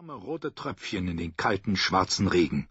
Warme rote Tröpfchen in den kalten, schwarzen Regen.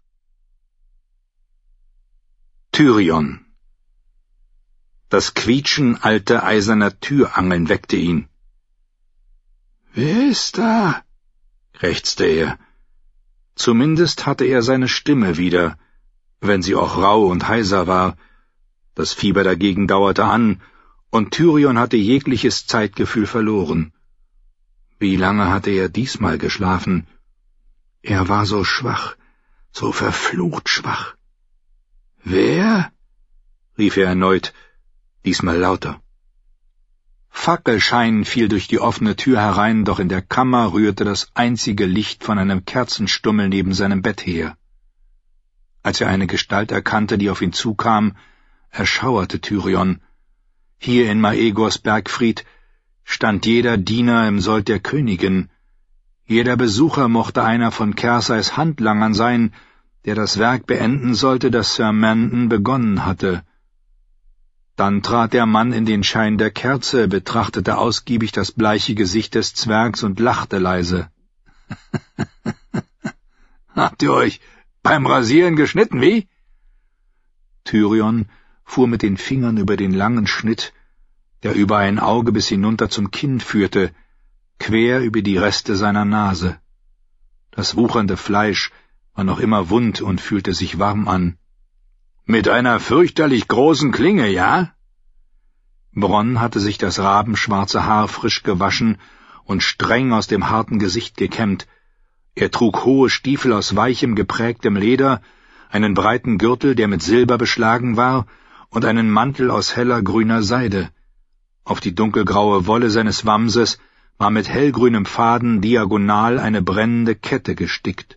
Tyrion. Das Quietschen alter eiserner Türangeln weckte ihn. »Wer ist da?« krächzte er. Zumindest hatte er seine Stimme wieder, wenn sie auch rau und heiser war. Das Fieber dagegen dauerte an, und Tyrion hatte jegliches Zeitgefühl verloren. Wie lange hatte er diesmal geschlafen? Er war so schwach, so verflucht schwach. »Wer?« rief er erneut, diesmal lauter. Fackelschein fiel durch die offene Tür herein, doch in der Kammer rührte das einzige Licht von einem Kerzenstummel neben seinem Bett her. Als er eine Gestalt erkannte, die auf ihn zukam, erschauerte Tyrion. Hier in Maegors Bergfried stand jeder Diener im Sold der Königin. Jeder Besucher mochte einer von Cerseis Handlangern sein, der das Werk beenden sollte, das Sir Manton begonnen hatte. Dann trat der Mann in den Schein der Kerze, betrachtete ausgiebig das bleiche Gesicht des Zwergs und lachte leise. »Habt ihr euch beim Rasieren geschnitten, wie?« Tyrion fuhr mit den Fingern über den langen Schnitt, der über ein Auge bis hinunter zum Kinn führte, quer über die Reste seiner Nase. Das wuchernde Fleisch war noch immer wund und fühlte sich warm an. »Mit einer fürchterlich großen Klinge, ja?« Bronn hatte sich das rabenschwarze Haar frisch gewaschen und streng aus dem harten Gesicht gekämmt. Er trug hohe Stiefel aus weichem, geprägtem Leder, einen breiten Gürtel, der mit Silber beschlagen war, und einen Mantel aus heller grüner Seide. Auf die dunkelgraue Wolle seines Wamses war mit hellgrünem Faden diagonal eine brennende Kette gestickt.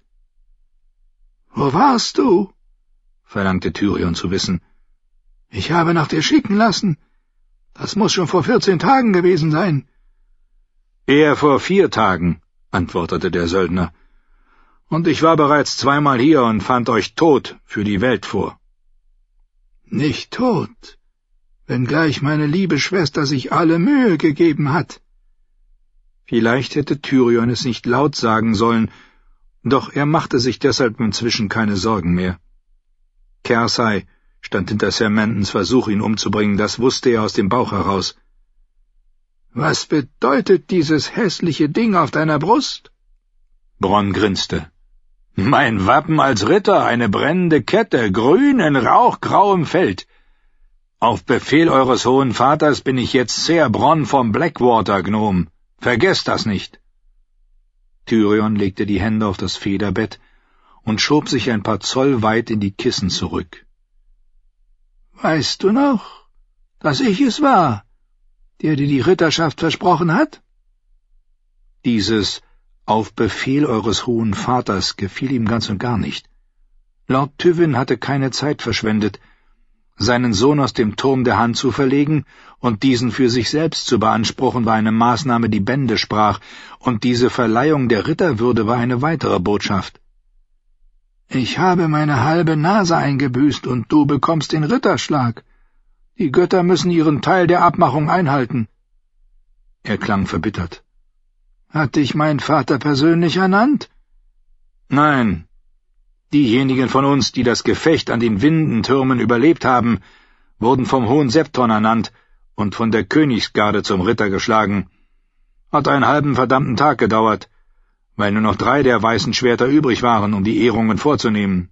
»Wo warst du?« verlangte Tyrion zu wissen. »Ich habe nach dir schicken lassen. Das muss schon vor 14 Tagen gewesen sein.« »Eher vor 4 Tagen«, antwortete der Söldner. »Und ich war bereits 2-mal hier und fand euch tot für die Welt vor.« »Nicht tot, wenngleich meine liebe Schwester sich alle Mühe gegeben hat.« Vielleicht hätte Tyrion es nicht laut sagen sollen, doch er machte sich deshalb inzwischen keine Sorgen mehr. Cersei stand hinter Sir Mantons Versuch, ihn umzubringen, das wusste er aus dem Bauch heraus. »Was bedeutet dieses hässliche Ding auf deiner Brust?« Bronn grinste. »Mein Wappen als Ritter, eine brennende Kette, grün in rauchgrauem Feld. Auf Befehl eures hohen Vaters bin ich jetzt Ser Bronn vom Blackwater, Gnom. Vergesst das nicht.« Tyrion legte die Hände auf das Federbett und schob sich ein paar Zoll weit in die Kissen zurück. »Weißt du noch, dass ich es war, der dir die Ritterschaft versprochen hat?« Dieses »Auf Befehl eures hohen Vaters« gefiel ihm ganz und gar nicht. Lord Tywin hatte keine Zeit verschwendet, seinen Sohn aus dem Turm der Hand zu verlegen und diesen für sich selbst zu beanspruchen, war eine Maßnahme, die Bände sprach, und diese Verleihung der Ritterwürde war eine weitere Botschaft. »Ich habe meine halbe Nase eingebüßt, und du bekommst den Ritterschlag. Die Götter müssen ihren Teil der Abmachung einhalten.« Er klang verbittert. »Hat dich mein Vater persönlich ernannt?« »Nein. Diejenigen von uns, die das Gefecht an den Windentürmen überlebt haben, wurden vom Hohen Septon ernannt und von der Königsgarde zum Ritter geschlagen. Hat einen halben verdammten Tag gedauert, weil nur noch 3 der weißen Schwerter übrig waren, um die Ehrungen vorzunehmen.«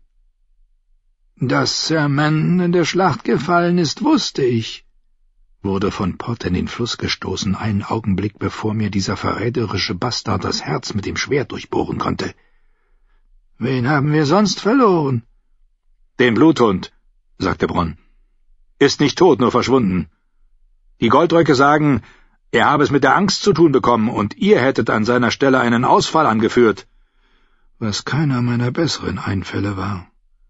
»Dass Sir Manton in der Schlacht gefallen ist, wusste ich«, wurde von Pott in den Fluss gestoßen, einen Augenblick bevor mir dieser verräterische Bastard das Herz mit dem Schwert durchbohren konnte. »Wen haben wir sonst verloren?« »Den Bluthund«, sagte Bronn. »Ist nicht tot, nur verschwunden. Die Goldröcke sagen, er habe es mit der Angst zu tun bekommen, und ihr hättet an seiner Stelle einen Ausfall angeführt.« Was keiner meiner besseren Einfälle war.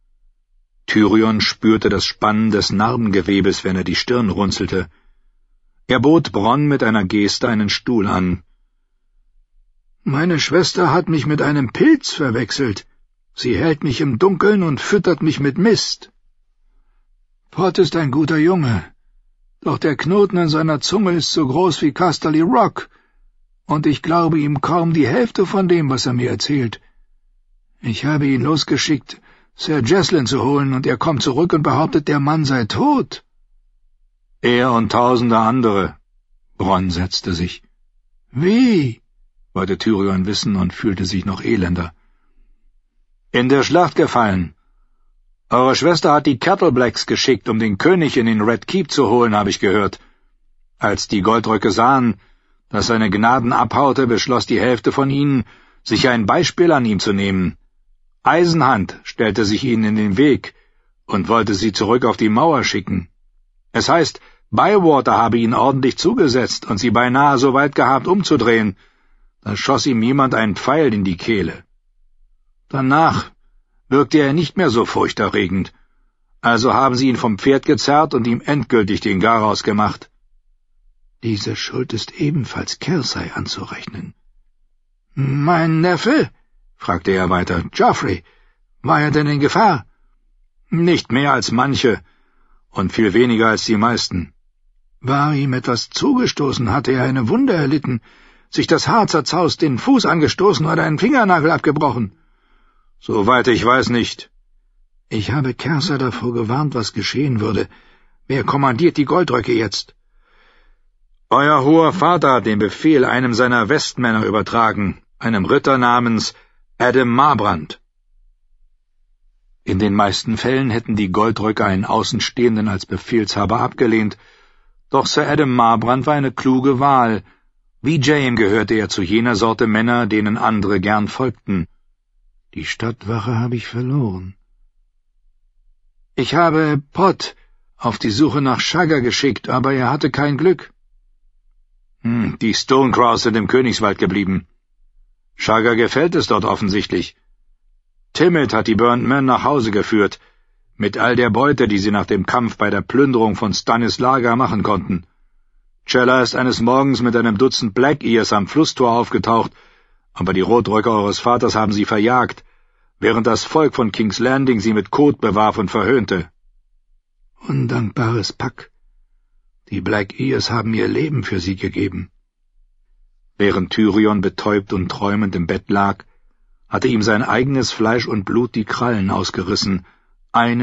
Tyrion spürte das Spannen des Narbengewebes, wenn er die Stirn runzelte. Er bot Bronn mit einer Geste einen Stuhl an. »Meine Schwester hat mich mit einem Pilz verwechselt. Sie hält mich im Dunkeln und füttert mich mit Mist. Pott ist ein guter Junge, doch der Knoten in seiner Zunge ist so groß wie Casterly Rock, und ich glaube ihm kaum die Hälfte von dem, was er mir erzählt. Ich habe ihn losgeschickt, Sir Jaslyn zu holen, und er kommt zurück und behauptet, der Mann sei tot. Er und tausende andere. Bronn setzte sich. Wie? Wollte Tyrion wissen und fühlte sich noch elender. In der Schlacht gefallen. Eure Schwester hat die Kettleblacks geschickt, um den König in den Red Keep zu holen, habe ich gehört. Als die Goldröcke sahen, dass seine Gnaden abhaute, beschloss die Hälfte von ihnen, sich ein Beispiel an ihm zu nehmen. Eisenhand stellte sich ihnen in den Weg und wollte sie zurück auf die Mauer schicken. Es heißt, Bywater habe ihn ordentlich zugesetzt und sie beinahe so weit gehabt, umzudrehen. Da schoss ihm jemand einen Pfeil in die Kehle. Danach wirkte er nicht mehr so furchterregend, also haben sie ihn vom Pferd gezerrt und ihm endgültig den Garaus gemacht. Diese Schuld ist ebenfalls Cersei anzurechnen. »Mein Neffe?« fragte er weiter. »Joffrey, war er denn in Gefahr?« »Nicht mehr als manche und viel weniger als die meisten.« »War ihm etwas zugestoßen? Hatte er eine Wunde erlitten? Sich das Haar zerzaust, den Fuß angestoßen oder einen Fingernagel abgebrochen?« »Soweit ich weiß nicht.« »Ich habe Cersei davor gewarnt, was geschehen würde. Wer kommandiert die Goldröcke jetzt?« »Euer hoher Vater hat den Befehl einem seiner Westmänner übertragen, einem Ritter namens Adam Marbrand.« In den meisten Fällen hätten die Goldröcke einen Außenstehenden als Befehlshaber abgelehnt, doch Sir Adam Marbrand war eine kluge Wahl. Wie Jaime gehörte er zu jener Sorte Männer, denen andere gern folgten. »Die Stadtwache habe ich verloren.« »Ich habe Pot auf die Suche nach Shagga geschickt, aber er hatte kein Glück.« »Die Stonecrows sind im Königswald geblieben. Shagga gefällt es dort offensichtlich. Timett hat die Burnt Men nach Hause geführt, mit all der Beute, die sie nach dem Kampf bei der Plünderung von Stannis Lager machen konnten. Chella ist eines Morgens mit einem Dutzend Black Ears am Flusstor aufgetaucht, aber die Rotröcke eures Vaters haben sie verjagt, während das Volk von King's Landing sie mit Kot bewarf und verhöhnte.« »Undankbares Pack. Die Black Ears haben ihr Leben für sie gegeben.« Während Tyrion betäubt und träumend im Bett lag, hatte ihm sein eigenes Fleisch und Blut die Krallen ausgerissen, eine